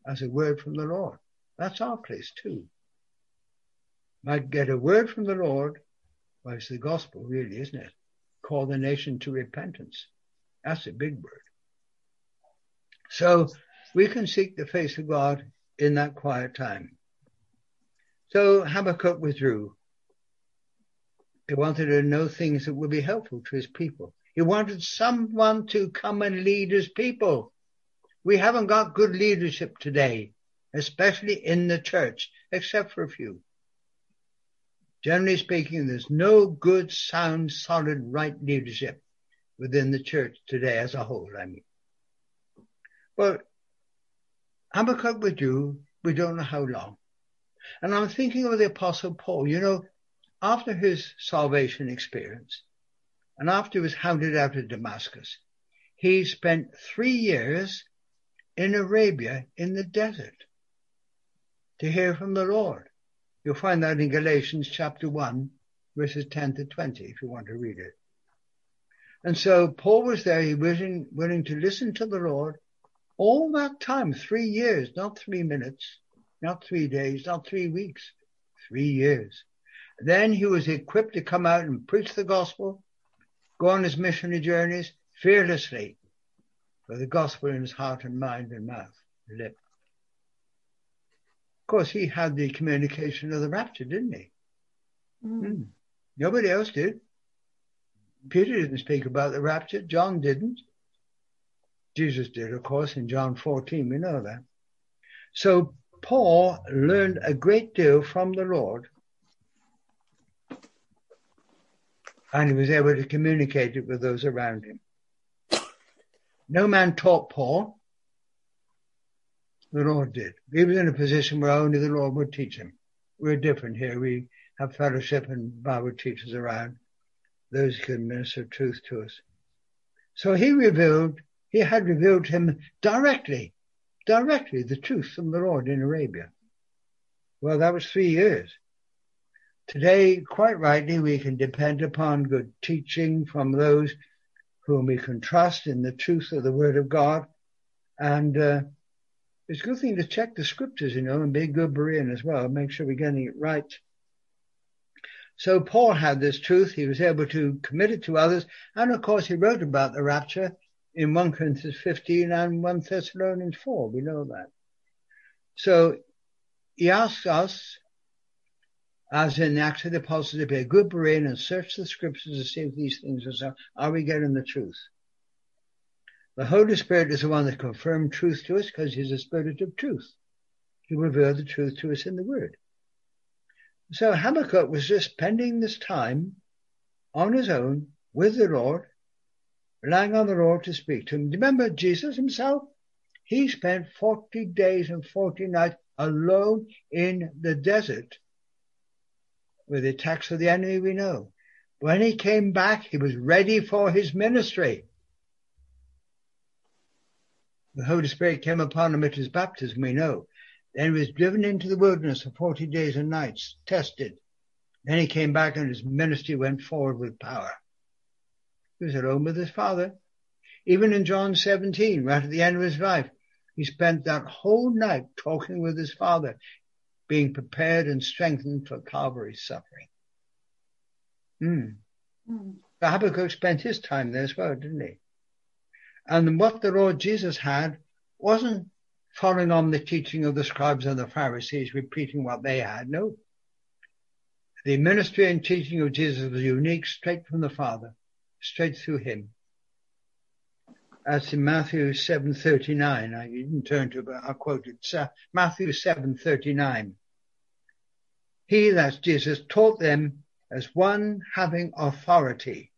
as a word from the Lord. That's our place too. Might get a word from the Lord. Well, it's the gospel really, isn't it? Call the nation to repentance. That's a big word. So we can seek the face of God in that quiet time. So Habakkuk withdrew. He wanted to know things that would be helpful to his people. He wanted someone to come and lead his people. We haven't got good leadership today, especially in the church, except for a few. Generally speaking, there's no good, sound, solid, right leadership within the church today as a whole, I mean. But Habakkuk withdrew, we don't know how long. And I'm thinking of the Apostle Paul, after his salvation experience, and after he was hounded out of Damascus, he spent 3 years in Arabia in the desert to hear from the Lord. You'll find that in Galatians chapter 1, verses 10 to 20, if you want to read it. And so Paul was there, he was willing to listen to the Lord all that time, 3 years, not 3 minutes, not 3 days, not 3 weeks, 3 years. Then he was equipped to come out and preach the gospel, go on his missionary journeys fearlessly, with the gospel in his heart and mind and mouth, lip. Of course, he had the communication of the rapture, didn't he? Nobody else did. Peter didn't speak about the rapture. John didn't. Jesus did, of course, in John 14. We know that. So Paul learned a great deal from the Lord, and he was able to communicate it with those around him. No man taught Paul. The Lord did. He was in a position where only the Lord would teach him. We're different here. We have fellowship and Bible teachers around. Those who can minister truth to us. So he had revealed to him directly the truth from the Lord in Arabia. Well, that was 3 years. Today, quite rightly, we can depend upon good teaching from those whom we can trust in the truth of the Word of God. And it's a good thing to check the scriptures, and be a good Berean as well. Make sure we're getting it right. So Paul had this truth. He was able to commit it to others. And of course, he wrote about the rapture in 1 Corinthians 15 and 1 Thessalonians 4. We know that. So he asks us, as in the Acts of the Apostles, to be a good Berean and search the scriptures to see if these things are so. Are we getting the truth? The Holy Spirit is the one that confirms truth to us because he's a spirit of truth. He will reveal the truth to us in the Word. So Habakkuk was just spending this time on his own with the Lord, relying on the Lord to speak to him. Do you remember Jesus himself? He spent 40 days and 40 nights alone in the desert with the attacks of the enemy, we know. When he came back, he was ready for his ministry. The Holy Spirit came upon him at his baptism, we know. Then he was driven into the wilderness for 40 days and nights, tested. Then he came back and his ministry went forward with power. He was alone with his Father. Even in John 17, right at the end of his life, he spent that whole night talking with his Father, being prepared and strengthened for Calvary's suffering. Habakkuk spent his time there as well, didn't he? And what the Lord Jesus had wasn't following on the teaching of the scribes and the Pharisees, repeating what they had. No. The ministry and teaching of Jesus was unique, straight from the Father, straight through him. That's in Matthew 7:39. I didn't turn to it, but I'll quote it. Matthew 7:39. He, that's Jesus, taught them as one having authority,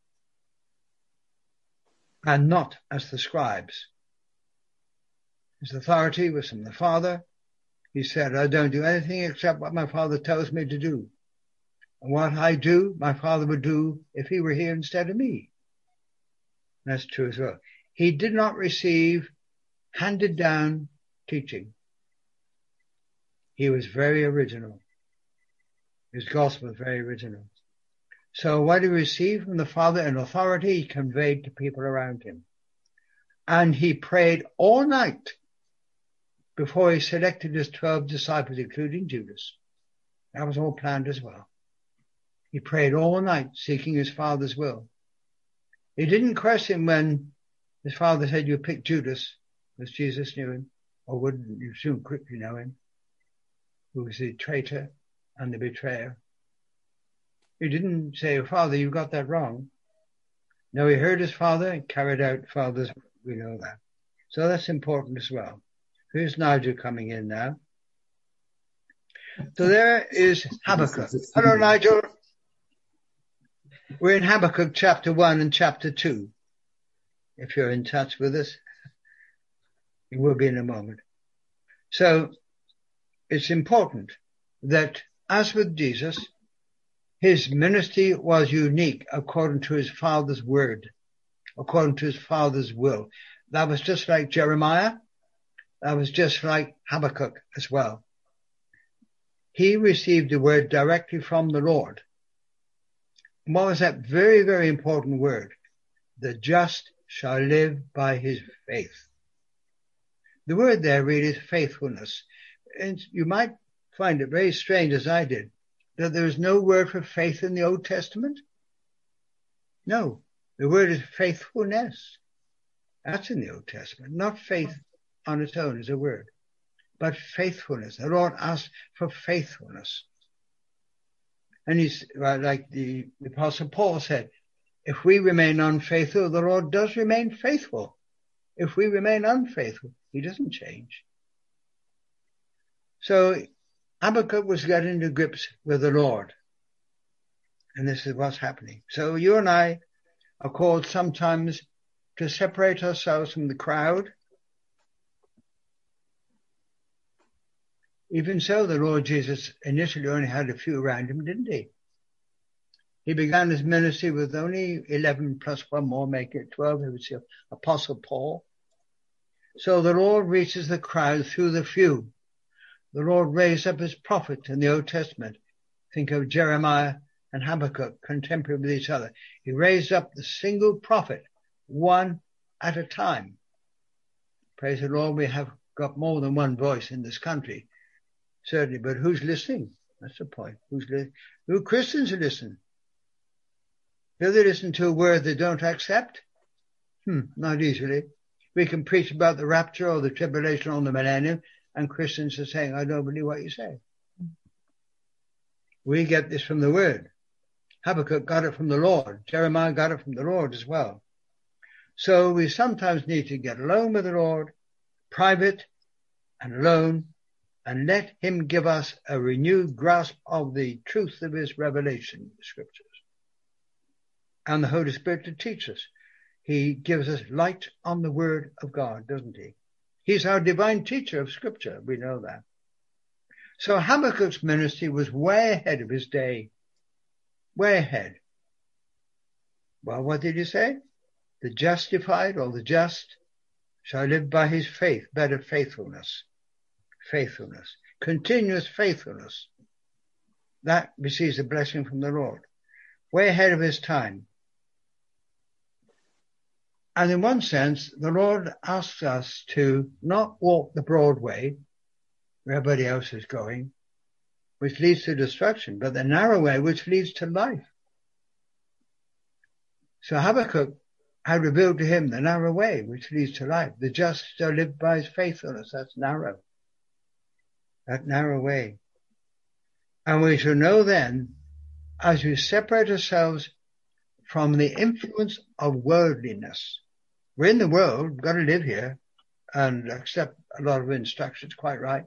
and not as the scribes. His authority was from the Father. He said, I don't do anything except what my Father tells me to do. And what I do, my Father would do if he were here instead of me. That's true as well. He did not receive handed down teaching. He was very original. His gospel was very original. So what he received from the Father in authority, he conveyed to people around him. And he prayed all night before he selected his 12 disciples, including Judas. That was all planned as well. He prayed all night, seeking his Father's will. He didn't question when his Father said, you pick Judas, because Jesus knew him, or wouldn't you soon quickly know him, who was the traitor and the betrayer. He didn't say, Father, you got that wrong. No, he heard his Father and carried out Father's, we know that. So that's important as well. Here's Nigel coming in now. So there is Habakkuk. Hello, Nigel. We're in Habakkuk chapter 1 and chapter 2. If you're in touch with us, it will be in a moment. So it's important that, as with Jesus, his ministry was unique according to his Father's word, according to his Father's will. That was just like Jeremiah. That was just like Habakkuk as well. He received the word directly from the Lord. And what was that very, very important word? The just shall live by his faith. The word there really is faithfulness. And you might find it very strange, as I did, that there is no word for faith in the Old Testament. No, the word is faithfulness. That's in the Old Testament, not faith on its own as a word, but faithfulness. The Lord asked for faithfulness. And he's like the Apostle Paul said, if we remain unfaithful, the Lord does remain faithful. If we remain unfaithful, he doesn't change. So Habakkuk was getting to grips with the Lord. And this is what's happening. So you and I are called sometimes to separate ourselves from the crowd. Even so, the Lord Jesus initially only had a few around him, didn't he? He began his ministry with only 11 plus one more, making it 12. He was the Apostle Paul. So the Lord reaches the crowd through the few. The Lord raised up his prophets in the Old Testament. Think of Jeremiah and Habakkuk, contemporary with each other. He raised up the single prophet, one at a time. Praise the Lord, we have got more than one voice in this country. Certainly, but who's listening? That's the point. Who Christians listen? Do they listen to a word they don't accept? Not easily. We can preach about the rapture or the tribulation or the millennium, and Christians are saying, I don't believe what you say. We get this from the word. Habakkuk got it from the Lord. Jeremiah got it from the Lord as well. So we sometimes need to get alone with the Lord, private and alone, and let him give us a renewed grasp of the truth of his revelation, the scriptures. And the Holy Spirit to teach us. He gives us light on the word of God, doesn't he? He's our divine teacher of scripture. We know that. So Habakkuk's ministry was way ahead of his day. Way ahead. Well, what did he say? The justified or the just shall live by his faith, better faithfulness. Faithfulness. Continuous faithfulness. That receives a blessing from the Lord. Way ahead of his time. And in one sense, the Lord asks us to not walk the broad way where everybody else is going, which leads to destruction, but the narrow way which leads to life. So Habakkuk had revealed to him the narrow way which leads to life. The just shall live by his faithfulness. That's narrow. That narrow way. And we shall know then, as we separate ourselves from the influence of worldliness. We're in the world, we've got to live here and accept a lot of instructions, quite right.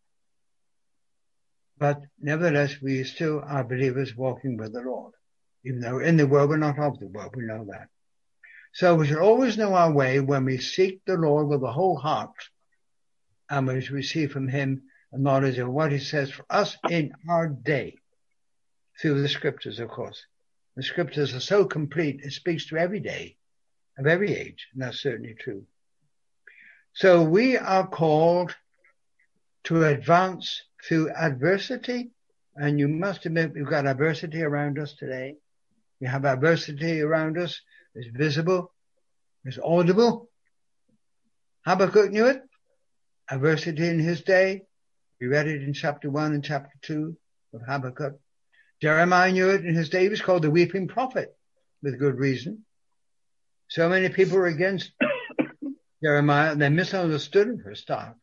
But nevertheless, we still are believers walking with the Lord. Even though in the world, we're not of the world, we know that. So we should always know our way when we seek the Lord with the whole heart and we receive from him a knowledge of what he says for us in our day. Through the scriptures, of course. The scriptures are so complete, it speaks to every day, of every age, and that's certainly true. So we are called to advance through adversity, and you must admit we've got adversity around us today. We have adversity around us. It's visible, it's audible. Habakkuk knew it, adversity in his day. We read it in chapter 1 and chapter 2 of Habakkuk. Jeremiah knew it in his day. He was called the weeping prophet with good reason. So many people were against Jeremiah, and they misunderstood him for a start.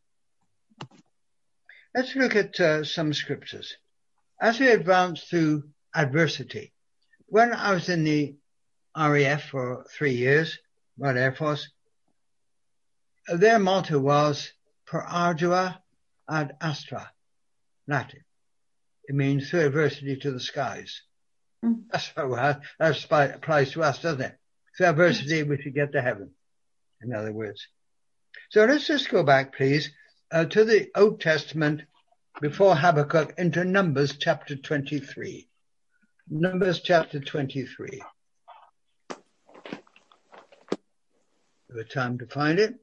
Let's look at some scriptures. As we advance through adversity, when I was in the RAF for 3 years, Royal Air Force, their motto was per ardua ad astra, Latin. It means through adversity to the skies. That applies to us, doesn't it? Through adversity we should get to heaven, in other words. So let's just go back, please, to the Old Testament before Habakkuk into Numbers chapter 23. Numbers chapter 23. Give it time to find it.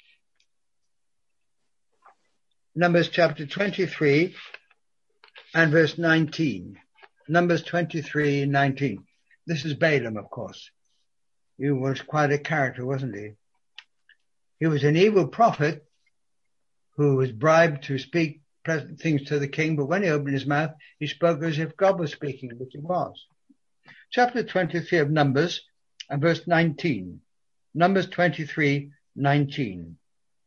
Numbers chapter 23 and verse 19. Numbers 23, 19. This is Balaam, of course. He was quite a character, wasn't he? He was an evil prophet who was bribed to speak pleasant things to the king, but when he opened his mouth, he spoke as if God was speaking, which he was. Chapter 23 of Numbers and verse 19. Numbers 23, 19.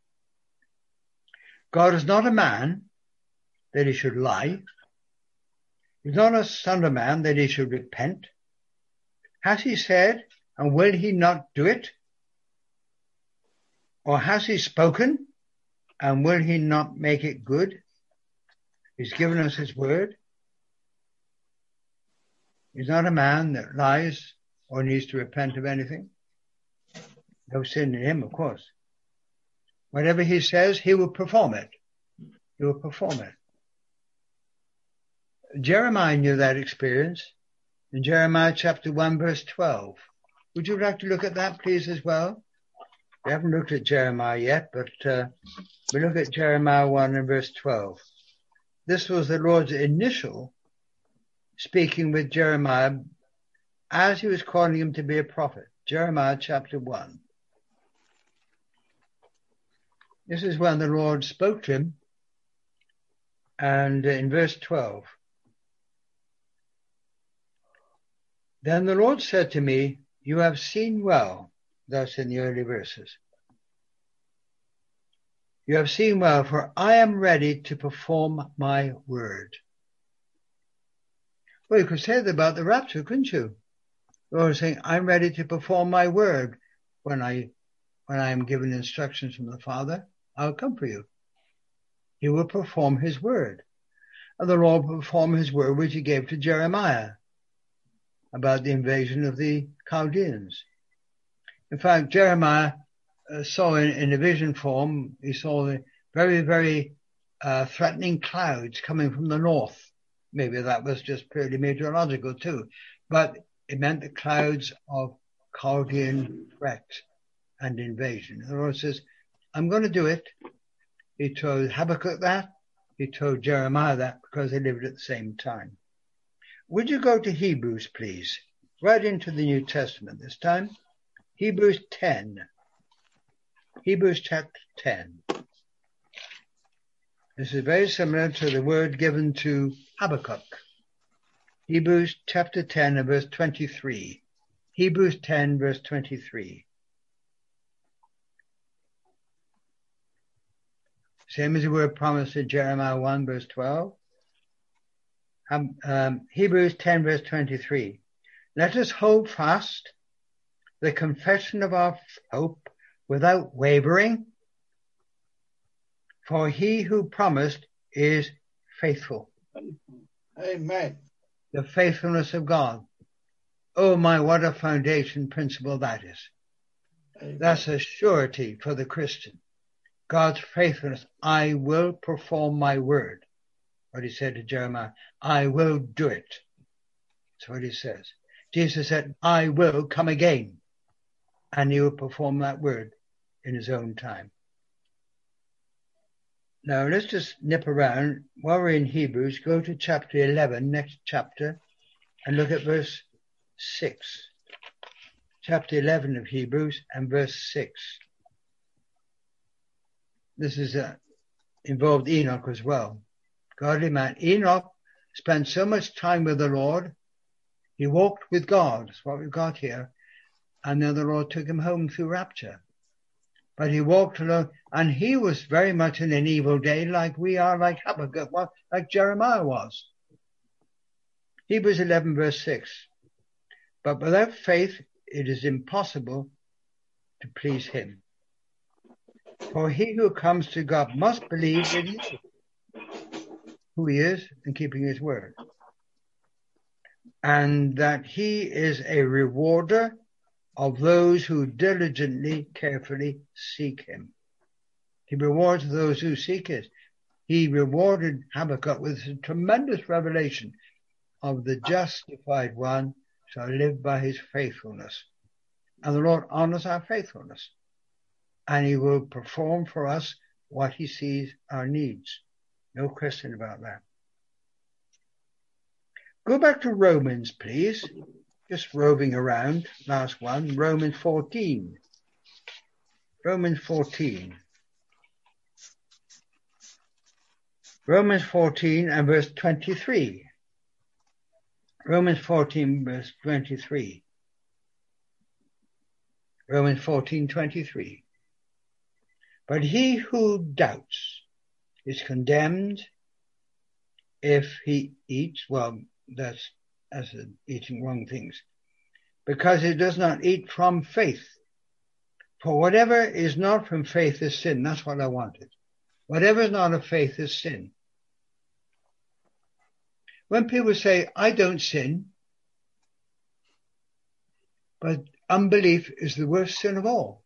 God is not a man that he should lie. He's not a son of man that he should repent. Has he said, and will he not do it? Or has he spoken, and will he not make it good? He's given us his word. He's not a man that lies or needs to repent of anything. No sin in him, of course. Whatever he says, he will perform it. He will perform it. Jeremiah knew that experience in Jeremiah chapter 1 verse 12. Would you like to look at that, please, as well? We haven't looked at Jeremiah yet, but we look at Jeremiah 1 and verse 12. This was the Lord's initial speaking with Jeremiah as he was calling him to be a prophet. Jeremiah chapter 1. This is when the Lord spoke to him, and in verse 12. Then the Lord said to me, you have seen well, thus in the early verses. You have seen well, for I am ready to perform my word. Well, you could say that about the rapture, couldn't you? The Lord is saying, I'm ready to perform my word. When I am given instructions from the Father, I'll come for you. He will perform his word. And the Lord will perform his word which he gave to Jeremiah about the invasion of the Chaldeans. In fact, Jeremiah saw in a vision form, he saw the very, very threatening clouds coming from the north. Maybe that was just purely meteorological too, but it meant the clouds of Chaldean threat and invasion. The Lord says, I'm going to do it. He told Habakkuk that. He told Jeremiah that because they lived at the same time. Would you go to Hebrews, please? Right into the New Testament this time. Hebrews 10. Hebrews chapter 10. This is very similar to the word given to Habakkuk. Hebrews chapter 10 and verse 23. Hebrews 10 verse 23. Same as the word promised in Jeremiah 1 verse 12. Hebrews 10 verse 23. Let us hold fast the confession of our hope without wavering, for he who promised is faithful. Amen. The faithfulness of God. Oh my, what a foundation principle that is. Amen. That's a surety for the Christian. God's faithfulness. I will perform my word. What he said to Jeremiah, I will do it. That's what he says. Jesus said, I will come again. And he will perform that word in his own time. Now let's just nip around. While we're in Hebrews, go to chapter 11, next chapter, and look at verse 6. Chapter 11 of Hebrews and verse 6. This is involved Enoch as well. Godly man. Enoch spent so much time with the Lord. He walked with God. That's what we've got here. And then the Lord took him home through rapture. But he walked alone, and he was very much in an evil day, like we are, like Habakkuk was, like Jeremiah was. Hebrews 11 verse 6. But without faith, it is impossible to please him. For he who comes to God must believe that he is who he is and keeping his word. And that he is a rewarder of those who diligently, carefully seek him. He rewards those who seek it. He rewarded Habakkuk with a tremendous revelation of the justified one shall live by his faithfulness. And the Lord honors our faithfulness. And he will perform for us what he sees our needs. No question about that. Go back to Romans, please. Just roving around. Last one, Romans 14. Romans 14. Romans 14 and verse 23. Romans 14 verse 23. Romans 14:23. But he who doubts is condemned if he eats, well, that's as eating wrong things, because he does not eat from faith. For whatever is not from faith is sin. That's what I wanted. Whatever is not of faith is sin. When people say, I don't sin, but unbelief is the worst sin of all.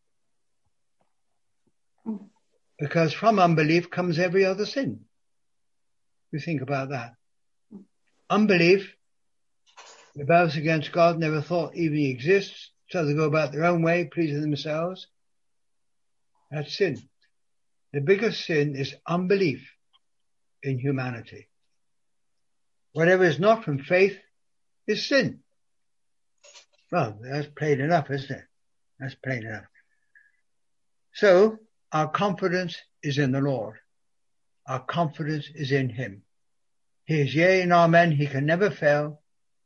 Because from unbelief comes every other sin. You think about that. Unbelief rebels against God, never thought even he exists, so they go about their own way, pleasing themselves. That's sin. The biggest sin is unbelief in humanity. Whatever is not from faith is sin. Well, that's plain enough, isn't it? That's plain enough. So, our confidence is in the Lord. Our confidence is in him. He is yea and amen. He can never fail.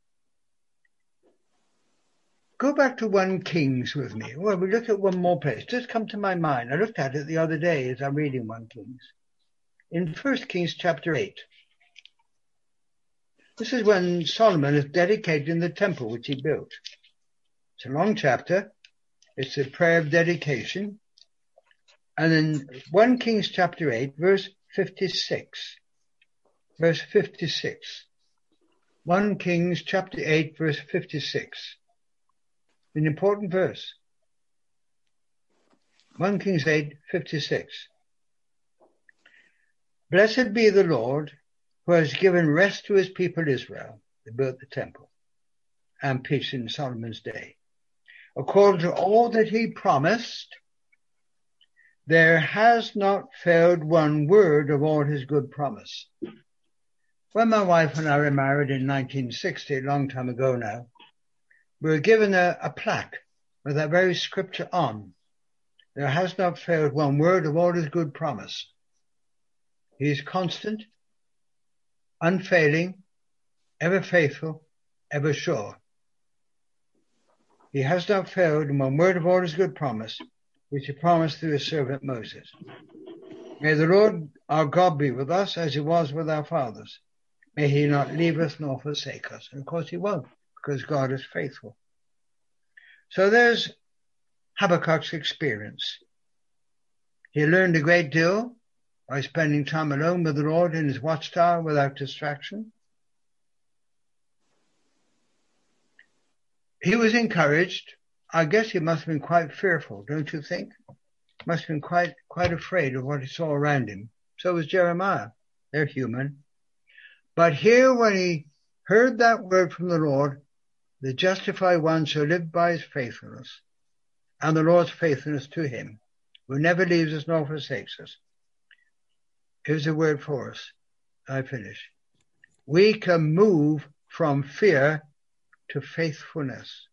Go back to 1 Kings with me. Well, we look at one more place. Just come to my mind. I looked at it the other day as I'm reading 1 Kings. In 1 Kings chapter 8. This is when Solomon is dedicating the temple which he built. It's a long chapter. It's a prayer of dedication. And in 1 Kings chapter 8, verse 56. Verse 56. 1 Kings chapter 8, verse 56. An important verse. 1 Kings 8, 56. Blessed be the Lord, who has given rest to his people Israel. They built the temple. And peace in Solomon's day. According to all that he promised, there has not failed one word of all his good promise. When my wife and I were married in 1960, a long time ago now, we were given a plaque with that very scripture on. There has not failed one word of all his good promise. He is constant, unfailing, ever faithful, ever sure. He has not failed in one word of all his good promise, which he promised through his servant Moses. May the Lord our God be with us as he was with our fathers. May he not leave us nor forsake us. And of course he won't, because God is faithful. So there's Habakkuk's experience. He learned a great deal by spending time alone with the Lord in his watchtower without distraction. He was encouraged. I guess he must have been quite fearful, don't you think? Must have been quite afraid of what he saw around him. So was Jeremiah. They're human. But here when he heard that word from the Lord, the justified one shall live by his faithfulness, and the Lord's faithfulness to him, who never leaves us nor forsakes us. Here's a word for us. I finish. We can move from fear to faithfulness.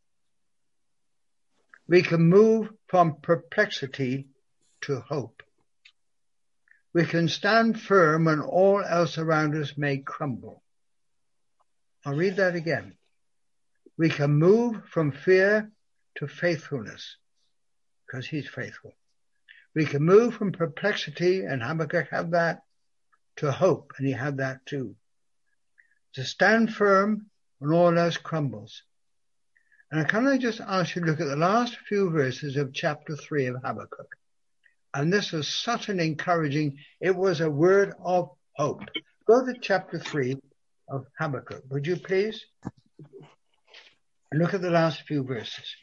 We can move from perplexity to hope. we can stand firm when all else around us may crumble. I'll read that again. We can move from fear to faithfulness, because he's faithful. We can move from perplexity, and Habakkuk had that, to hope, and he had that too. To stand firm when all else crumbles. And can I just ask you to look at the last few verses of chapter 3 of Habakkuk? And this was such an encouraging, it was a word of hope. Go to chapter 3 of Habakkuk, would you please? And look at the last few verses.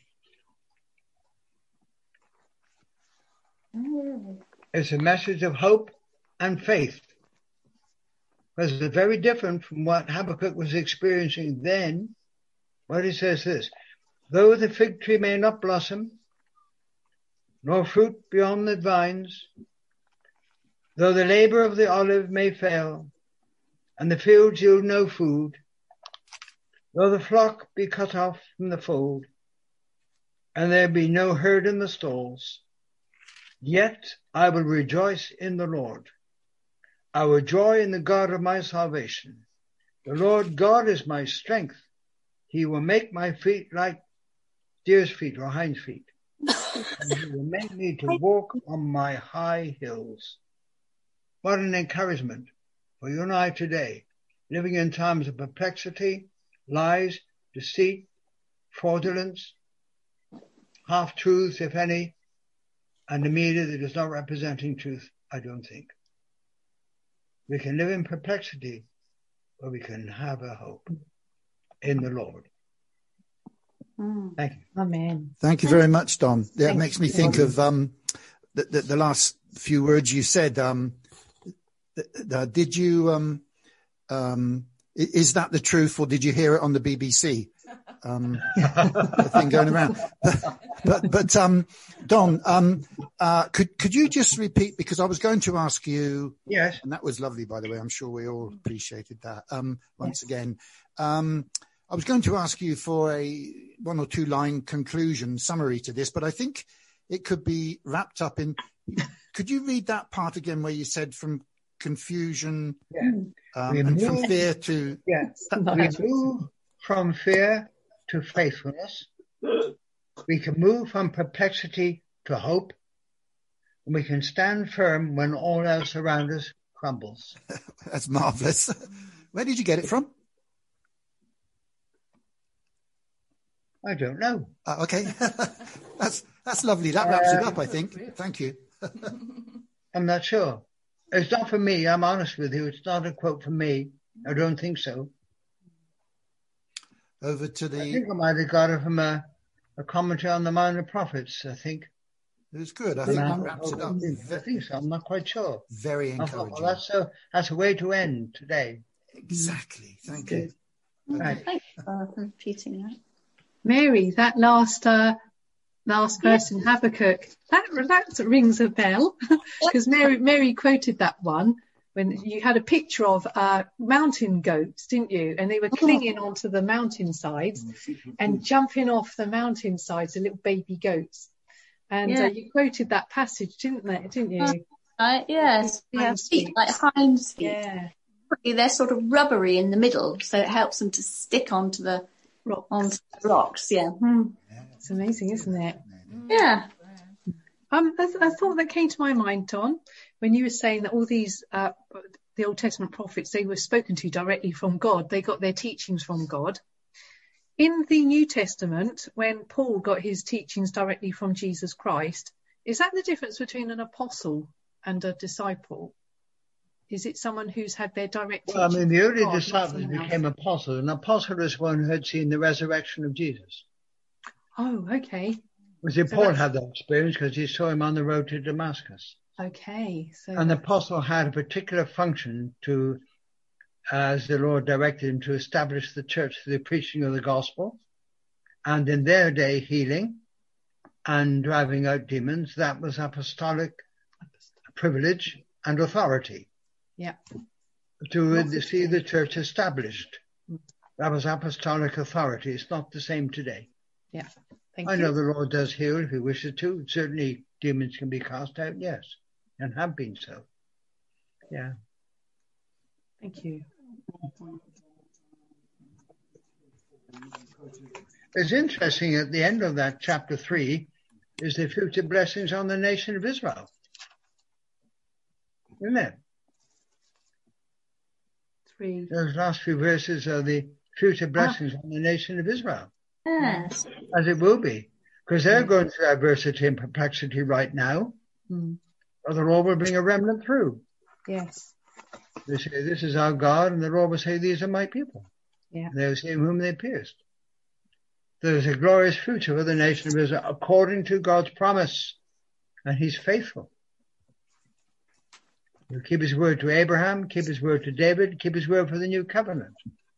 It's a message of hope and faith. Because it's very different from what Habakkuk was experiencing then. What he says is, though the fig tree may not blossom, nor fruit beyond the vines, though the labor of the olive may fail, and the fields yield no food, though the flock be cut off from the fold, and there be no herd in the stalls, yet I will rejoice in the Lord. I will joy in the God of my salvation. The Lord God is my strength. He will make my feet like deer's feet or hind's feet. And he will make me to walk on my high hills. What an encouragement for you and I today, living in times of perplexity, lies, deceit, fraudulence, half-truths, if any, and a media that is not representing truth, I don't think. We can live in perplexity, but we can have a hope in the Lord. Thank you. Amen. Thank you very much, Don. That Thank makes me think of the last few words you said. Did you is that the truth, or did you hear it on the BBC? The thing going around. but Don, could you just repeat, because I was going to ask you. Yes. And that was lovely, by the way. I'm sure we all appreciated that. Once again, I was going to ask you for a 1 or 2 line conclusion summary to this, but I think it could be wrapped up in. Could you read that part again where you said from confusion and from fear to? Yes. We move from fear to faithfulness. We can move from perplexity to hope. And we can stand firm when all else around us crumbles. That's marvelous. Where did you get it from? I don't know. Okay. That's lovely. That wraps it up, I think. Thank you. I'm not sure. It's not for me. I'm honest with you. It's not a quote from me. I don't think so. Over to the. I think I might have got it from a commentary on the Minor Prophets, I think. It was good. I think that wraps it up. I think so. I'm not quite sure. Very encouraging. Well, that's a way to end today. Exactly. Thank you. Right. Thanks for repeating that. Mary, that last verse in Habakkuk, that rings a bell, because Mary quoted that one when you had a picture of mountain goats, didn't you? And they were clinging onto the mountainsides and jumping off the mountainsides, the little baby goats. And you quoted that passage, didn't you? Yes, feet, like hinds feet. Yeah. They're sort of rubbery in the middle, so it helps them to stick onto the rocks. Yeah. It's amazing, isn't it? Yeah. A thought that came to my mind, Don, when you were saying that all these the Old Testament prophets, they were spoken to directly from God. They got their teachings from God. In the New Testament, when Paul got his teachings directly from Jesus Christ, is that the difference between an apostle and a disciple? Is it someone who's had their direct teaching? Well, I mean, the early disciples became apostles. An apostle is one who had seen the resurrection of Jesus. Oh, okay. Paul had that experience because he saw him on the road to Damascus. Okay. And the apostle had a particular function to, as the Lord directed him, to establish the church through the preaching of the gospel. And in their day, healing and driving out demons. That was apostolic privilege and authority. Yeah. To see the church established. That was apostolic authority. It's not the same today. Yeah. I know the Lord does heal if he wishes to. Certainly demons can be cast out, yes, and have been so. Yeah. Thank you. It's interesting at the end of that chapter 3 is the future blessings on the nation of Israel. Isn't it? 3. Those last few verses are the future blessings on the nation of Israel. Yes. As it will be. Because they're going through adversity and perplexity right now. But the Lord will bring a remnant through. Yes. They say, this is our God, and the Lord will say, these are my people. Yeah. They will see him whom they pierced. There's a glorious future for the nation of Israel according to God's promise. And he's faithful. He'll keep his word to Abraham, keep his word to David, keep his word for the new covenant.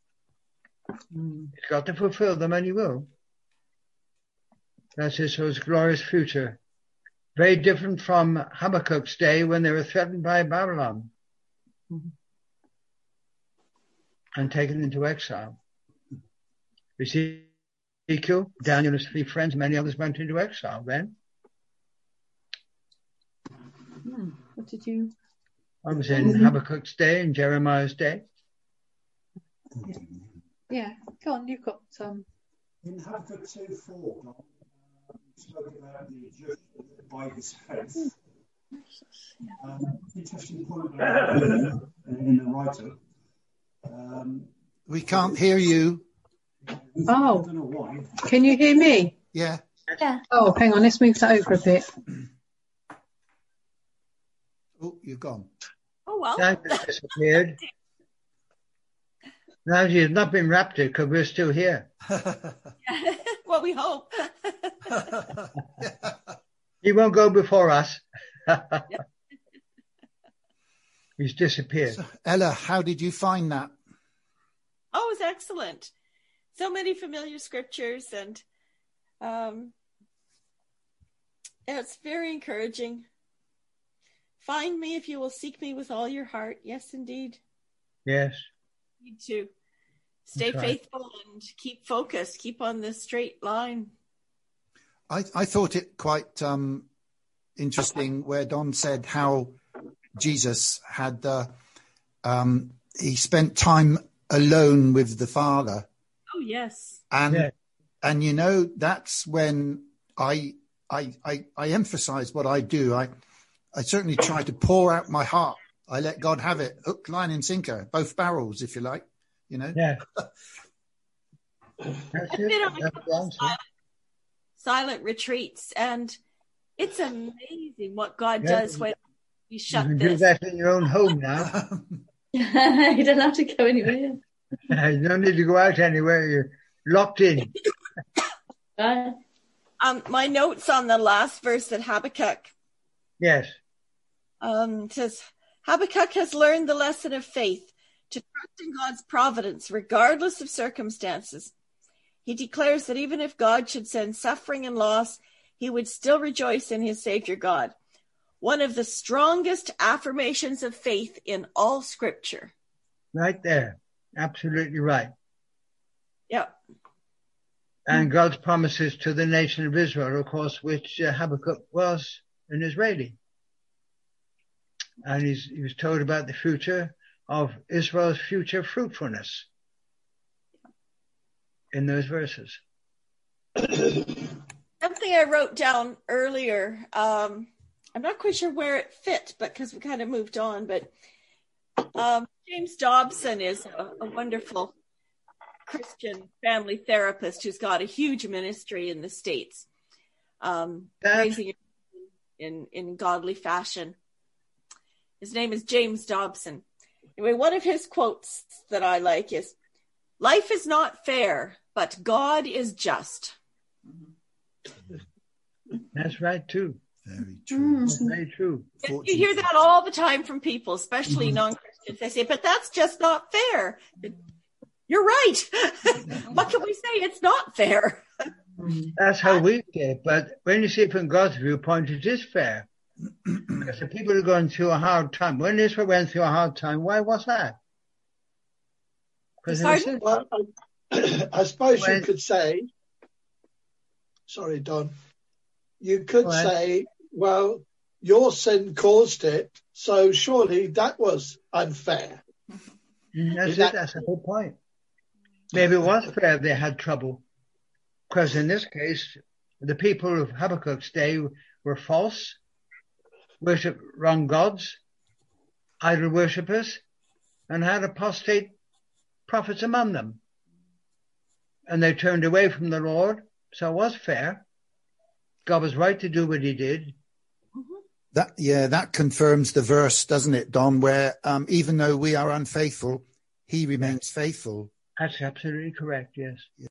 He's got to fulfill them, and he will. That's Israel's glorious future. Very different from Habakkuk's day when they were threatened by Babylon and taken into exile. Ezekiel, Daniel and his 3 friends, many others went into exile then. What did you... I was in Habakkuk's day and Jeremiah's day. Yeah, go on, you've got some. In Habakkuk 2:4, spoke about the just by his faith. Interesting point in the writer. We can't hear you. Oh, I don't know why. can you hear me? Yeah. Yeah. Oh, hang on, let's move that over a bit. Oh, you're gone. Oh, well. Now he's disappeared. Now he's not been raptured because we're still here. Well, we hope. He won't go before us. He's disappeared. So, Ella, how did you find that? Oh, it was excellent. So many familiar scriptures, and it's very encouraging. Find me if you will seek me with all your heart. Yes, indeed. Yes. You need to stay faithful and keep focused. Keep on this straight line. I thought it quite interesting where Don said how Jesus had he spent time alone with the Father. Oh, yes. And you know, that's when I emphasize what I do. I certainly try to pour out my heart. I let God have it, hook, line, and sinker, both barrels, if you like. You know. Yeah. I've been on a couple of silent retreats, and it's amazing what God does when you shut You can this. do that in your own home now. You don't have to go anywhere. You don't need to go out anywhere. You're locked in. My notes on the last verse at Habakkuk. Yes. Says, Habakkuk has learned the lesson of faith, to trust in God's providence, regardless of circumstances. He declares that even if God should send suffering and loss, he would still rejoice in his Savior God. One of the strongest affirmations of faith in all Scripture. Right there. Absolutely right. Yep. And God's promises to the nation of Israel, of course, which Habakkuk was an Israeli. And he was told about the future of Israel's future fruitfulness in those verses. Something I wrote down earlier, I'm not quite sure where it fit, but because we kind of moved on, but James Dobson is a wonderful Christian family therapist who's got a huge ministry in the States, raising in godly fashion. His name is James Dobson. Anyway, one of his quotes that I like is, "Life is not fair, but God is just." That's right, too. Very true. Very true. You hear that all the time from people, especially non-Christians. They say, but that's just not fair. You're right. What can we say? It's not fair. That's how we say. But when you see it from God's viewpoint, it is fair. Because the people are going through a hard time. When Israel went through a hard time, why was that? Well, I suppose you could say, sorry, Don, you could say, well, your sin caused it, so surely that was unfair. That's a good point. Maybe it was fair they had trouble, because in this case, the people of Habakkuk's day were false, worshipped wrong gods, idol worshippers, and had apostate prophets among them. And they turned away from the Lord, so it was fair. God was right to do what he did. That confirms the verse, doesn't it, Don, where even though we are unfaithful, he remains faithful. That's absolutely correct, yes.